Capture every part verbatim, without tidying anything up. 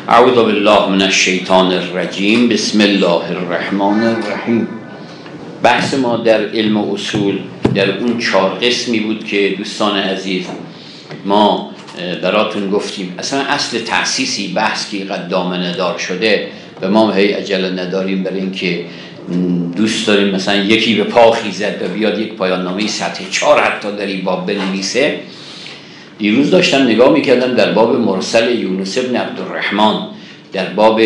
اعوذ بالله من الشیطان الرجیم. بسم الله الرحمن الرحیم. بحث ما در علم اصول در اون چهار قسمی بود که دوستان عزیز ما براتون گفتیم. اصلا اصل تأسیسی بحث که قد دامنه دار شده و ما هی عجله نداریم برای اینکه دوست داریم مثلا یکی به پا خیزد و بیاد یک پایان نامه سطح چهار حتی در این باب بنویسه. دیروز داشتم نگاه میکردم در باب مرسل یونس ابن عبدالرحمن، در باب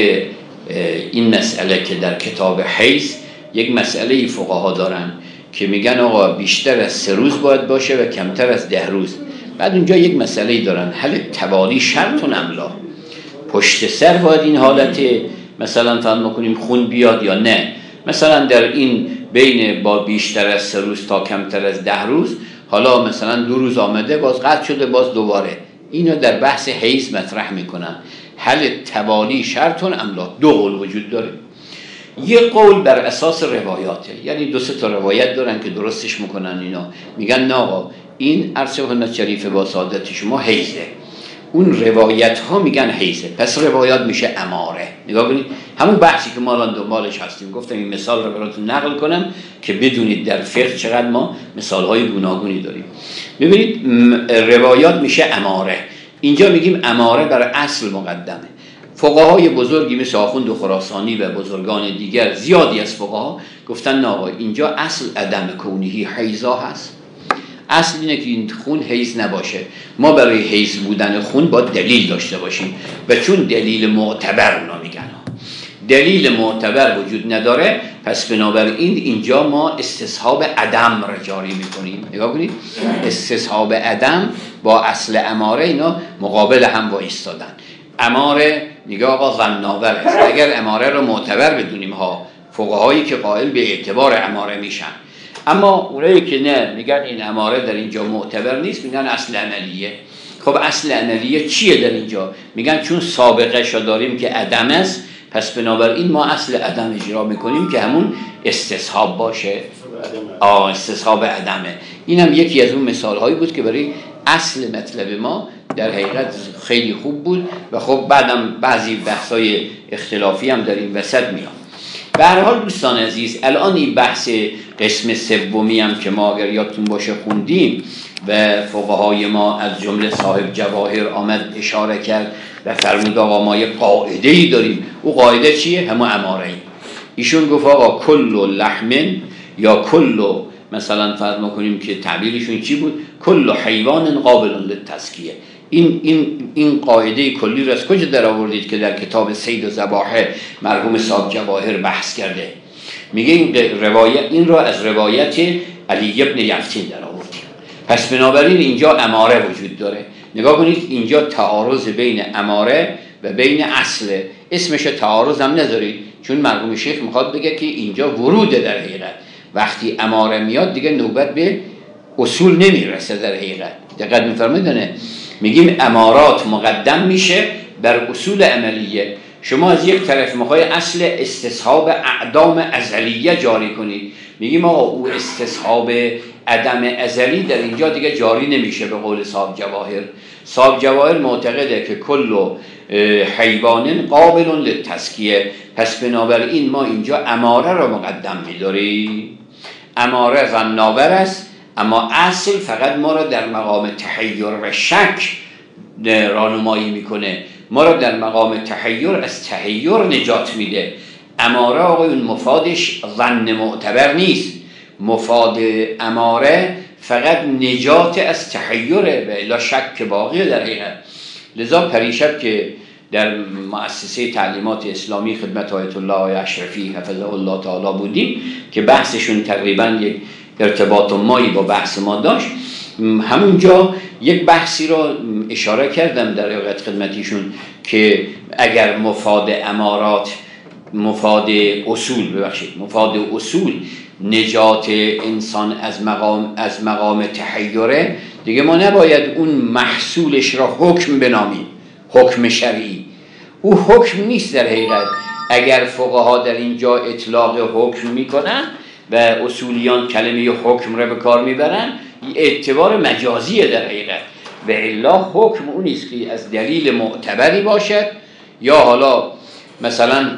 این مسئله که در کتاب حیض یک مسئله فقها دارن که میگن آقا بیشتر از سه روز باید باشه و کمتر از ده روز. بعد اونجا یک مسئله دارن، هل توالی شرط و املا، پشت سر باید این حالت مثلا فهم میکنیم خون بیاد یا نه. مثلا در این بین با بیشتر از سه روز تا کمتر از ده روز، حالا مثلا دو روز آمده باز قطع شده باز دوباره، اینو در بحث حیض مطرح میکنن. هل توالی شرط املا، دو قول وجود داره. یک قول بر اساس روایاته، یعنی دو سه تا روایت دارن که درستش میکنن. اینا میگن نه آقا این عرض سنت شریف با سعادت شما حیضه، اون روایت ها میگن حیضه، پس روایات میشه اماره. نگاه کنید همون بحثی که ما الان دنبالش هستیم. گفتم این مثال رو براتون نقل کنم که بدونید در فقه چقدر ما مثال های گوناگونی داریم. ببینید روایات میشه اماره. اینجا میگیم اماره بر اصل مقدمه. فقهای بزرگی مثل آخوند خراسانی و بزرگان دیگر، زیادی از فقها گفتن نه آقا اینجا اصل عدم کونهی حیضا هست. اصل اینه که این خون حیض نباشه. ما برای حیض بودن خون با دلیل داشته باشیم و چون دلیل معتبر اونا میگن دلیل معتبر وجود نداره، پس بنابراین اینجا ما استصحاب عدم را جاری میکنیم. نگاه کنید استصحاب عدم با اصل اماره اینا مقابل هم وایستادن. اماره نگاه آقا ظن‌آور است. اگر اماره رو معتبر بدونیم ها، فقهایی که قائل به اعتبار اماره میشن، اما اونایی که نه میگن این اماره در اینجا معتبر نیست، میگن اصل عملیه. خب اصل عملیه چیه در اینجا؟ میگن چون سابقه شو داریم که عدم است، پس بنابراین ما اصل عدم اجرا میکنیم که همون استصحاب باشه. آه استصحاب عدمه. اینم یکی از اون مثال هایی بود که برای اصل مطلب ما در حقیقت خیلی خوب بود و خب بعدم بعضی بحثای اختلافی هم در این وسط میاد. به هر حال دوستان عزیز، الان این بحث قسم سومی هم که ما اگر یادتون باشه خوندیم و فقهای ما از جمله صاحب جواهر آمد اشاره کرد و فرمود آقا ما یک قاعده‌ای داریم. او قاعده چیه؟ همون اماره ای. ایشون گفت آقا کل لحم یا کل مثلا فرض کنیم که تعبیرشون چی بود؟ کل حیوان قابل للتزکیه. این این این قاعده کلی رو از کجا در آوردید که در کتاب صید و ذبائح مرحوم صاحب جواهر بحث کرده؟ میگه این روایت این رو از روایت علی ابن یفتین در آوردیم. پس بنابراین اینجا اماره وجود داره. نگاه کنید اینجا تعارض بین اماره و بین اصل. اسمش تعارض هم نذارید، چون مرحوم شیخ میخواد بگه که اینجا وروده در حقیقت. وقتی اماره میاد دیگه نوبت به اصول نمیرسه در حقیقت. دقت میفرمایید؟ میگیم امارات مقدم میشه بر اصول عملیه. شما از یک طرف میخوای اصل استصحاب اعدام ازلیه جاری کنید، میگیم آقا او استصحاب عدم ازلی در اینجا دیگه جاری نمیشه. به قول صاحب جواهر، صاحب جواهر معتقده که کل حیوان قابل للتزکیه، پس بنابراین ما اینجا اماره رو مقدم میداریم. اماره ظن‌آور است، اما اصل فقط ما را در مقام تحیر و شک راهنمایی میکنه، ما را در مقام تحیر از تحیر نجات میده. اماره آقایون مفادش ظن معتبر نیست، مفاد اماره فقط نجات از تحیره و الا شک باقیه در حقیقت. لذا پریشب که در مؤسسه تعلیمات اسلامی خدمت آیت الله اشرفی حفظه الله تعالی بودیم که بحثشون تقریبا یک ارتباط مایی با بحث ما داشت، همونجا یک بحثی را اشاره کردم در حقیقت خدمتیشون که اگر مفاد امارات مفاد اصول ببخشید مفاد اصول نجات انسان از مقام از مقام تحیره، دیگه ما نباید اون محصولش را حکم بنامیم، حکم شرعی. او حکم نیست در حقیقت. اگر فقها در اینجا اطلاق حکم میکنن و اصولیان کلمه حکم را به کار میبرن، اعتبار مجازیه در حقیقت. و الا حکم اون نیست که از دلیل معتبری باشد یا حالا مثلا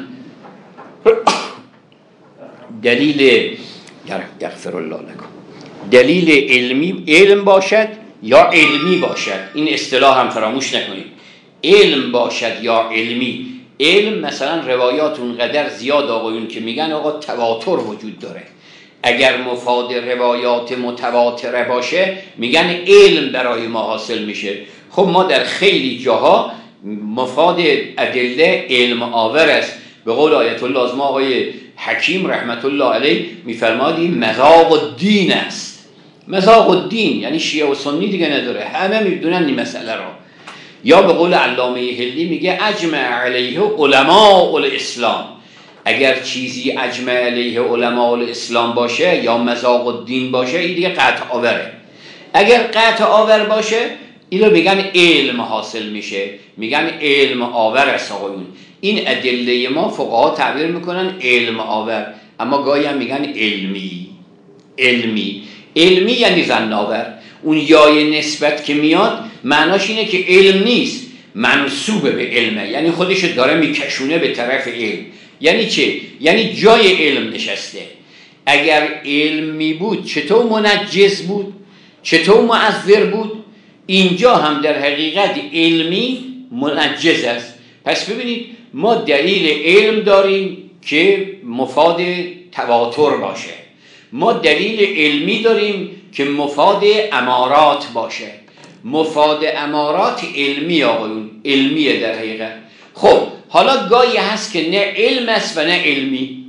دلیل یغفر الله لکم دلیل علمی علم باشد یا علمی باشد. این اصطلاح هم فراموش نکنید، علم باشد یا علمی. علم مثلا روایات اونقدر زیاد آقایون که میگن آقا تواتر وجود داره، اگر مفاد روایات متواتره باشه میگن علم برای ما حاصل میشه. خب ما در خیلی جاها مفاد ادله علم آور است. به قول آیت الله از ما آقای حکیم رحمت الله علیه میفرماد این مذاق الدین است. مذاق الدین یعنی شیعه و سنی دیگه نداره، همه میدونن این مسئله را. یا به قول علامه حلی میگه اجمع علیه علماء الاسلام. اگر چیزی اجمع علیه علماء الاسلام باشه یا مذاق الدین باشه این دیگه قطع آوره. اگر قطع آور باشه این رو میگن علم حاصل میشه، میگن علم آور است آقایون. این ادله ما فقها تعبیر میکنن علم آور، اما گاهی هم میگن علمی. علمی علمی یعنی ظن‌آور. اون یای نسبت که میاد معناش اینه که علم نیست، منسوبه به علمه، یعنی خودش داره میکشونه به طرف علم. یعنی چه؟ یعنی جای علم نشسته. اگر علمی بود چطور منجز بود؟ چطور معذر بود؟ اینجا هم در حقیقت علمی منجز است. پس ببینید ما دلیل علم داریم که مفاد تواتر باشه، ما دلیل علمی داریم که مفاد امارات باشه. مفاد امارات علمی آقایون، علمیه در حقیقت. خب حالا گاهی هست که نه علم است و نه علمی،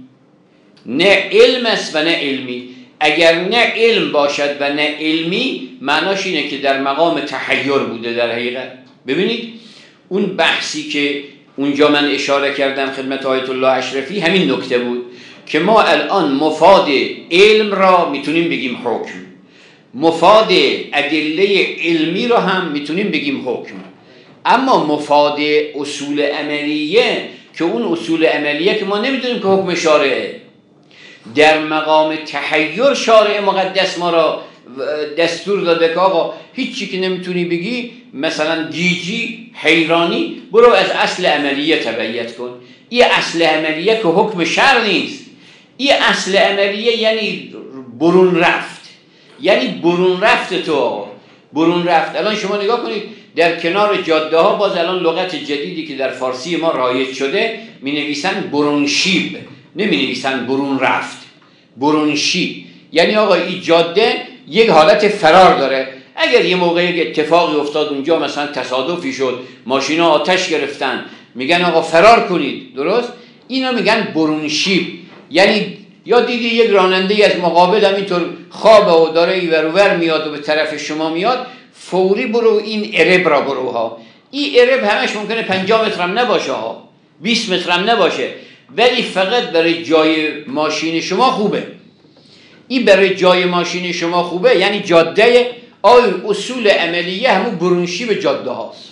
نه علم است و نه علمی. اگر نه علم باشد و نه علمی معناش اینه که در مقام تحیر بوده در حقیقت. ببینید اون بحثی که اونجا من اشاره کردم خدمت آیت الله اشرفی همین نکته بود که ما الان مفاد علم را میتونیم بگیم حکم، مفاد ادله علمی را هم میتونیم بگیم حکم، اما مفاد اصول عملیه که اون اصول عملیه که ما نمیدونیم که حکم شارعه، در مقام تحیر شارع مقدس ما را دستور داده که آقا هیچی که نمیتونی بگی، مثلا گیجی، حیرانی، برو از اصل عملیه تبعیت کن. این اصل عملیه که حکم شرع نیست، این اصل عملیه یعنی برون رفت، یعنی برون رفت تو برون رفت. الان شما نگاه کنید در کنار جاده ها باز الان لغت جدیدی که در فارسی ما رایج شده می نویسن برون شیب، نمی نویسن برون رفت، برون شیب. یعنی آقا این جاده یک حالت فرار داره، اگر یه موقع یک اتفاقی افتاد اونجا مثلا تصادفی شد، ماشینا آتش گرفتن، میگن آقا فرار کنید، درست؟ اینا میگن برون شیب. یعنی یا دیدی یک راننده از مقابل همینطور خوابه و داره اینور اونور میاد و به طرف شما میاد، فوری برو این ارب را برو ها. این ارب همش ممکنه پنجاه متر هم نباشه ها، بیست متر هم نباشه، ولی فقط برای جای ماشین شما خوبه. این برای جای ماشین شما خوبه، یعنی جاده آی اصول عملیه همون برونشیب جاده هاست.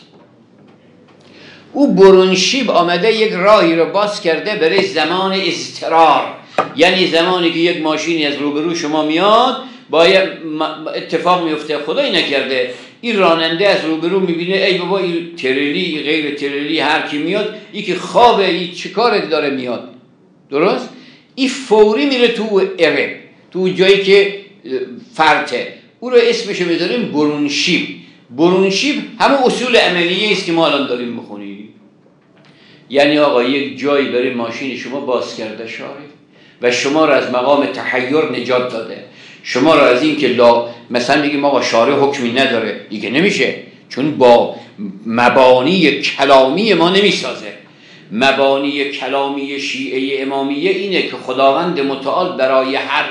او برونشیب آمده یک راهی رو باز کرده برای زمان اضطرار، یعنی زمانی که یک ماشینی از روبرو شما میاد با اتفاق میفته، خدایی نکرده این راننده از روبرو میبینه ای بابا این تریلی غیر تریلی هر کی میاد، این که خوابه، این چه کاری داره میاد، درست؟ این فوری میره تو اره، تو جایی که فرته، او رو اسمشو بذاریم برونشیب. برونشیب همون اصول عملیه است که ما الان داریم میخونیم. یعنی آقا یک جایی برای ماشین شما باز کرده شارع و شما رو از مقام تحیر نجات داده، شما رو از این که لا مثلا بگیم آقا شارع حکمی نداره، دیگه نمیشه، چون با مبانی کلامی ما نمیسازه. مبانی کلامی شیعه امامیه اینه که خداوند متعال برای هر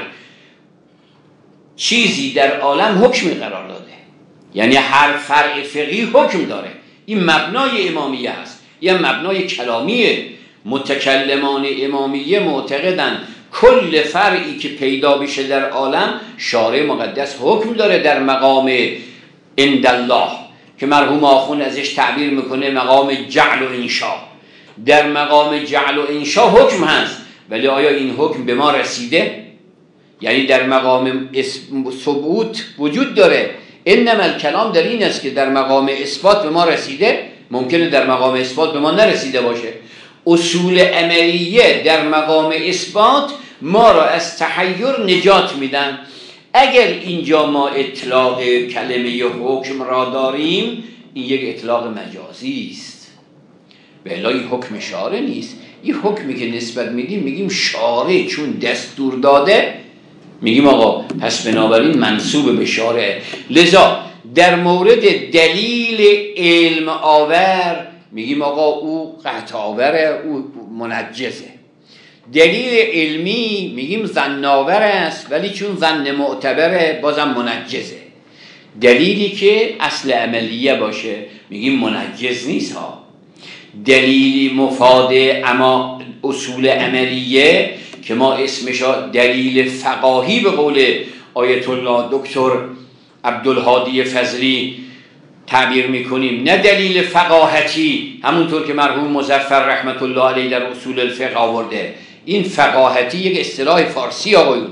چیزی در عالم حکمی قرار داده، یعنی هر فرع فقهی حکم داره. این مبنای امامیه است، یه مبنای کلامیه. متکلمان امامیه معتقدن کل فرعی که پیدا بشه در عالم شارع مقدس حکم داره در مقام عندالله که مرحوم آخوند ازش تعبیر میکنه مقام جعل و انشاء. در مقام جعل و انشاء حکم هست، ولی آیا این حکم به ما رسیده؟ یعنی در مقام ثبوت وجود داره، انما الکلام در این است که در مقام اثبات به ما رسیده؟ ممکنه در مقام اثبات به ما نرسیده باشه. اصول عملیه در مقام اثبات ما را از تحیر نجات میدن. اگر اینجا ما اطلاق کلمه حکم را داریم، این یک اطلاق مجازی است، به الا این حکم شارع نیست. این حکمی که نسبت میدیم میگیم شارع چون دستور داده، میگیم آقا پس بنابراین منسوب به شارع. لذا در مورد دلیل علم آور میگیم آقا او قطع آوره، او منجزه. دلیل علمی میگیم ظن آور است، ولی چون ظن معتبره بازم منجزه. دلیلی که اصل عملیه باشه میگیم منجز نیست ها. دلیلی مفاد اما اصول عملیه که ما اسمش دلیل فقاهی به قول آیت الله دکتر عبدالهادی فضلی تعبیر میکنیم، نه دلیل فقاهتی همونطور که مرحوم مظفر رحمت الله علیه در اصول الفقه آورده. این فقاهتی یک اصطلاح فارسی آقایون.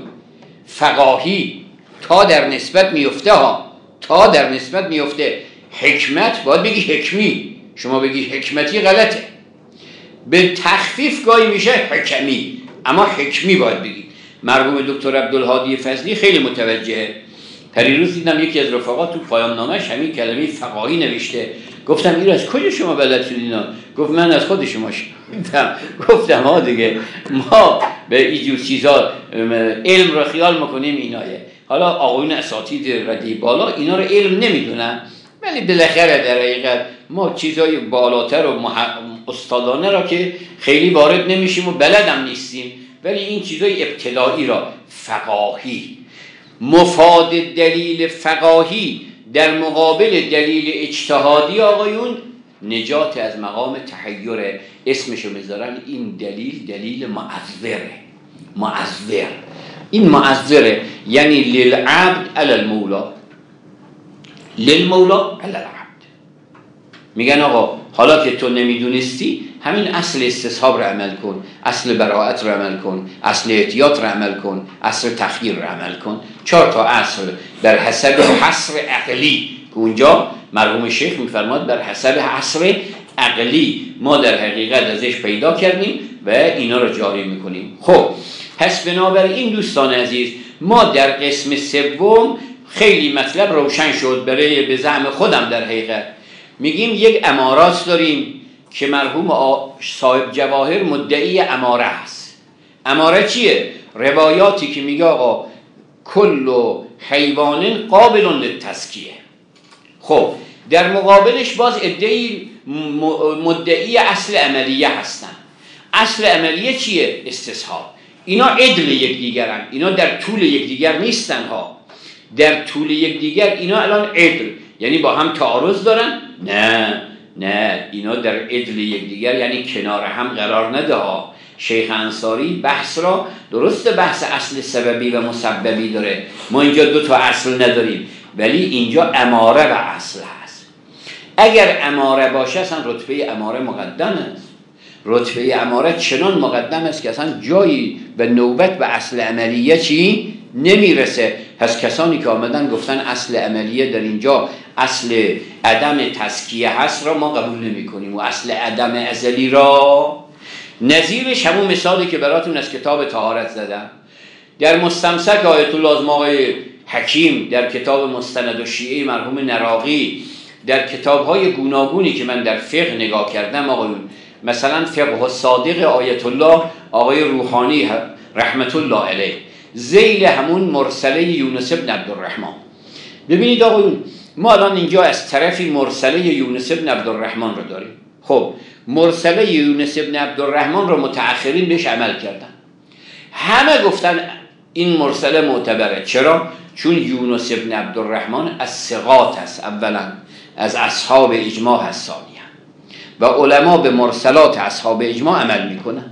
فقاهی تا در نسبت میفته ها، تا در نسبت میفته. حکمت باید بگی حکمی، شما بگی حکمتی غلطه. به تخفیف گاهی میشه حکمی، اما حکمی باید بگی. مرحوم دکتر عبدالهادی فضلی خیلی متوجهه. پریروز دیدم یکی از رفقا تو پایان نامش همین کلمه فقاهی نوشته. گفتم این از کجا شما بلد شدید اینا؟ گفت من از خود شما شنیدم. گفتم ها دیگه ما به اینجور چیزا علم رو خیال میکنیم اینایه. حالا آقایون اساتید ردی بالا اینا رو علم نمیدونن، ولی بالاخره در حقیقت ما چیزای بالاتر و استادانه را که خیلی وارد نمیشیم و بلدم نیستیم، ولی این چیزای ابتدایی را فقاهی، مفاد دلیل فقاهی در مقابل دلیل اجتهادی آقایون نجات از مقام تحیر. اسمشو میذارن این دلیل دلیل معذره. معذر این معذره یعنی للعبد علی المولا، للمولا علی العبد. میگن آقا حالا که تو نمیدونستی همین اصل استصحاب رو عمل کن، اصل براءت رو عمل کن، اصل احتیاط رو عمل کن، اصل تخییر رو عمل کن. چهار تا اصل بر حسب حصر عقلی که اونجا مرحوم شیخ میفرماد بر حسب حصر عقلی ما در حقیقت ازش پیدا کردیم و اینا رو جاری میکنیم. خب پس بنابراین دوستان عزیز ما در قسم سوم خیلی مطلب روشن شد برای به زعم خودم. در حقیقت میگیم یک امارات داریم که مرحوم صاحب جواهر مدعی اماره هست. اماره چیه؟ روایاتی که میگه آقا کل حیوان قابل للتزکیه. خب در مقابلش باز ادعی مدعی اصل عملیه هستن. اصل عملیه چیه؟ استصحاب. اینا عدل یکدیگرن، اینا در طول یکدیگر نیستن ها. در طول یکدیگر اینا الان عدل یعنی با هم تعارض دارن؟ نه نه، اینا در عدل یکدیگر یعنی کنار هم قرار نده ها. شیخ انصاری بحث را درست بحث اصل سببی و مسببی داره، ما اینجا دو تا اصل نداریم، ولی اینجا اماره و اصل هست. اگر اماره باشه اصلا رتبه اماره مقدم است. رتبه اماره چنان مقدم است که اصلا جایی به نوبت به اصل عملیه چی نمیرسه. پس کسانی که آمدن گفتن اصل عملیه در اینجا اصل عدم تزکیه هست را ما قبول نمی کنیم و اصل عدم ازلی را. نظیرش همون مثالی که براتون از کتاب طهارت زدم در مستمسک آیت الله از آقای حکیم، در کتاب مستند الشیعه مرحوم نراقی، در کتاب‌های گوناگونی که من در فقه نگاه کردم آقایون، مثلا فقه الصادق آیت الله آقای روحانی رحمت الله علیه، ذیل همون مرسله یونس بن عبدالرحمن. ببینید آقایون ما الان اینجا از طرفی مرسله یونس بن عبدالرحمن رو داریم. خب مرسله یونس بن عبدالرحمن رو متأخرین بهش عمل کردن، همه گفتن این مرسله معتبره. چرا؟ چون یونس بن عبدالرحمن از ثقات است، اولا از اصحاب اجماع هست، ثانیا و علما به مرسلات اصحاب اجماع عمل میکنن.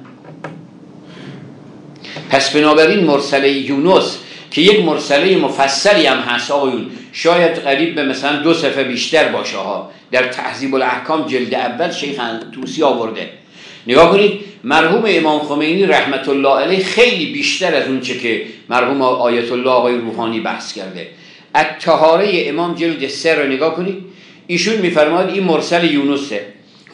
پس بنابراین مرسله یونس که یک مرسله مفصلی هم هست آقایون، شاید قریب به مثلا دو صفحه بیشتر باشه ها، در تهذیب الاحکام جلد اول شیخ طوسی آورده. نگاه کنید مرحوم امام خمینی رحمت الله علیه خیلی بیشتر از اون چه که مرحوم آیت الله آقای روحانی بحث کرده. الطهاره امام جلد سه رو نگاه کنید، ایشون میفرماد این مرسل یونسه.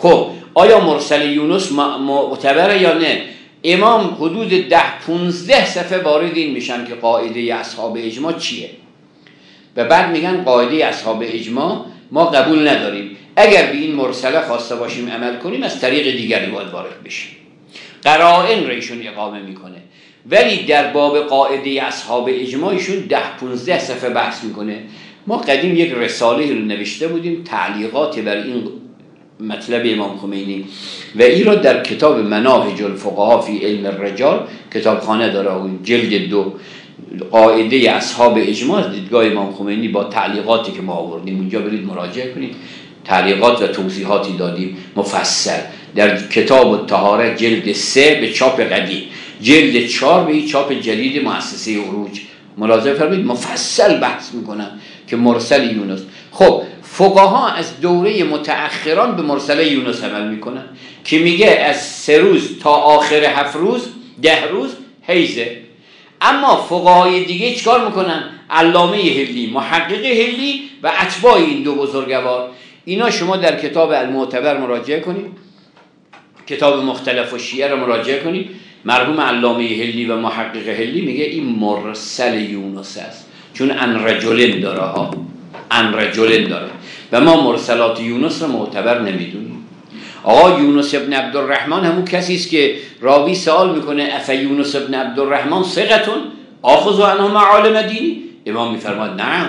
خب آیا مرسل یونس معتبره یا نه؟ امام حدود ده پونزده صفحه وارد این میشن که قاعده اصحاب اجماع چیه و بعد میگن قاعده اصحاب اجماع ما قبول نداریم، اگر به این مرسله خواسته باشیم عمل کنیم از طریق دیگری باید وارد بشیم. قرائن ریشون اقامه میکنه، ولی در باب قاعده اصحاب اجماعشون ده پونزده صفحه بحث میکنه. ما قدیم یک رساله رو نوشته بودیم تعلیقات بر این مطلب امام خمینی و این را در کتاب مناهج الفقها فی علم الرجال کتابخانه داره، جلد دو، قاعده اصحاب اجماع از دیدگاه امام خمینی با تعلیقاتی که ما آوردیم اونجا برید مراجعه کنید. تعلیقات و توضیحاتی دادیم مفصل در کتاب الطهاره جلد سه به چاپ قدیم، جلد چهار به این چاپ جدید مؤسسه عروج مراجعه فرمایید، مفصل بحث میکنن که مرسل یونس. خب فقها از دوره متأخران به مرسل یونس عمل میکنن که میگه از سه روز تا آخر هفت روز ده روز حیزه. اما فقهای دیگه چیکار میکنن؟ علامه حلی، محقق حلی و اتباع این دو بزرگوار، اینا شما در کتاب المعتبر مراجعه کنید، کتاب مختلف و شیعه رو مراجعه کنید. مرحوم علامه حلی و محقق حلی میگه این مرسل یونس است، چون ان رجلن داره ها، ان رجلن داره و ما مرسلات یونس رو معتبر نمیدونیم. آقا یونس ابن عبدالرحمن همون کسی است که راوی سوال میکنه اف یونس ابن عبدالرحمن ثقتون آخذ عنه معالم دینی؟ امام میفرماد نعم.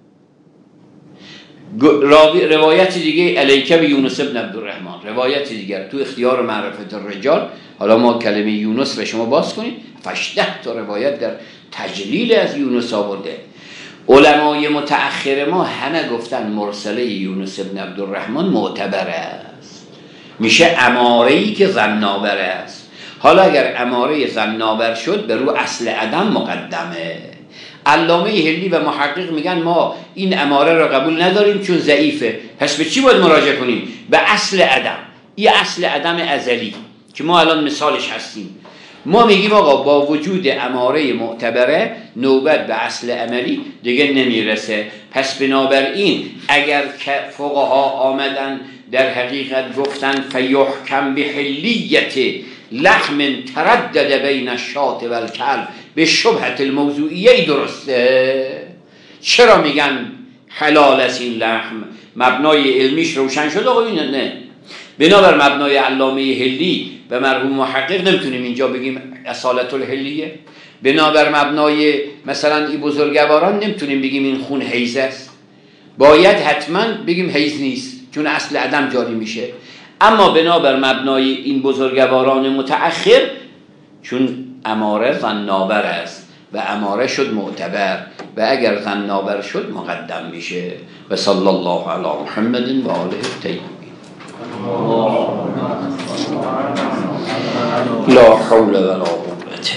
راوی روایت دیگه الیک به یونس ابن عبدالرحمن، روایت دیگر تو اختیار معرفت الرجال، حالا ما کلمه یونس به شما باز کنید، هشده تا روایت در تجلیل از یونس آورده. علمای متأخر ما همه گفتن مرسله یونس ابن عبدالرحمن معتبر است، میشه اماره‌ای که ظن‌آور است. حالا اگر اماره ظن‌آور شد به رو اصل عدم مقدمه. علامه حلی و محقق میگن ما این اماره را قبول نداریم چون ضعیفه، پس به چی باید مراجعه کنیم؟ به اصل عدم. این اصل عدم ازلی که ما الان مثالش هستیم. ما میگیم آقا با وجود اماره معتبره نوبت به اصل عملی دیگه نمیرسه، پس بنابراین اگر فقها آمدن در حقیقت گفتن فیحکم بحلیت لحم تردد بین الشاة و الکلب به شبهت الموضوعیه، درسته؟ چرا میگن حلال است این لحم؟ مبنای علمیش روشن شد آقا این نه. بنابر مبنای علامه حلی و مرحوم محقق نمیتونیم اینجا بگیم اصالت الحلیه. بنابر مبنای مثلا این بزرگواران نمیتونیم بگیم این خون حیز است، باید حتما بگیم حیز نیست چون اصل عدم جاری میشه. اما بنابر مبنای این بزرگواران متأخر چون اماره ظن‌آور است و اماره شد معتبر و اگر ظن‌آور شد مقدم میشه. و صلی الله علی محمد و آله الطیبین. لا حول ولا قوة.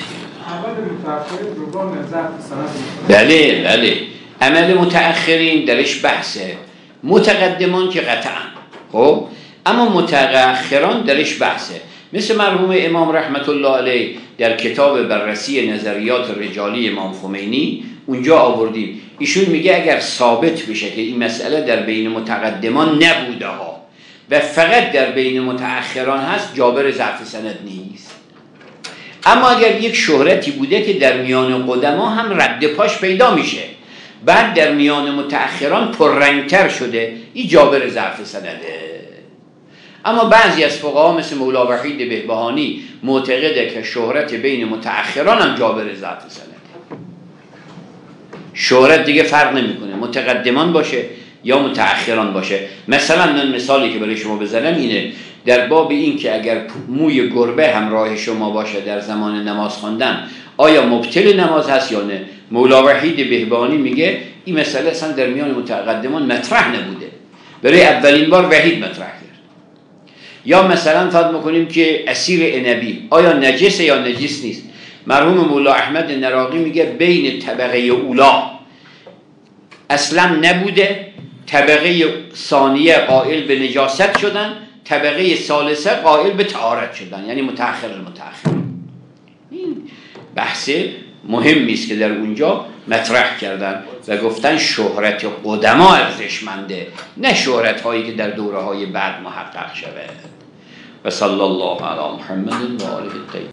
بله بله عمل متأخرین درش بحثه، متقدمان که قطعا. خب اما متأخران درش بحثه، مثل مرحوم امام رحمت الله علیه در کتاب بررسی نظریات رجالی امام خمینی اونجا آوردیم. ایشون میگه اگر ثابت بشه که این مسئله در بین متقدمان نبوده ها و فقط در بین متأخران هست جابر ضعف سند نیست. اما اگر یک شهرتی بوده که در میان قدما هم رد پاش پیدا میشه، بعد در میان متأخران پررنگتر شده، این جابر ضعف سنده. اما بعضی از فقها مثل مولا وحید بهبهانی معتقده که شهرت بین متأخران هم جابر ضعف سنده. شهرت دیگه فرق نمیکنه متقدمان باشه یا متأخران باشه. مثلا من مثالی که برای شما بزنم اینه، در باب این که اگر موی گربه همراه شما باشه در زمان نماز خواندن آیا مبطل نماز هست یا نه؟ مولا وحید بهبهانی میگه این مسئله اصلا در میان متقدمان مطرح نبوده، برای اولین بار وحید مطرح کرد. یا مثلا فرض میکنیم که عصیر عنبی آیا نجسه یا نجس نیست؟ مرحوم مولا احمد نراقی میگه بین طبقه اولا اصلا نبوده، طبقه ثانیه قائل به نجاست شدن، طبقه ثالثه قائل به طهارت شدن، یعنی متأخر المتأخر. این بحث مهمی است که در اونجا مطرح کردن و گفتن شهرت قدما ارزشمنده، نه شهرت هایی که در دوره های بعد محقق شود. و صلی الله علی محمد و آله الطاهرین.